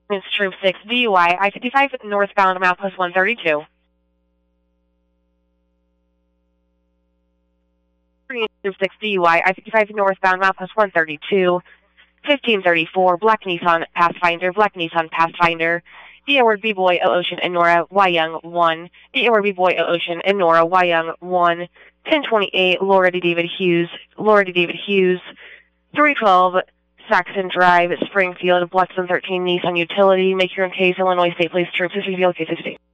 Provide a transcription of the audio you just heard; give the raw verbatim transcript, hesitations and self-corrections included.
It's Troop six D U I, I fifty-five northbound, mile plus one thirty-two. Troop six D U I, I fifty-five northbound, mile plus one thirty-two. fifteen thirty-four, Black Nissan Pathfinder, Black Nissan Pathfinder. D. Edward B. Boy, O Ocean, and Nora Y. Young, one. D. Edward B. Boy, O Ocean, and Nora Y. Young, one. ten twenty-eight, Laura D. David Hughes, Laura D. David Hughes. three twelve, Saxon Drive, Springfield, Bluxton thirteen, Nissan Utility. Make your own case, Illinois State Police Troops, fifty, okay, sixty.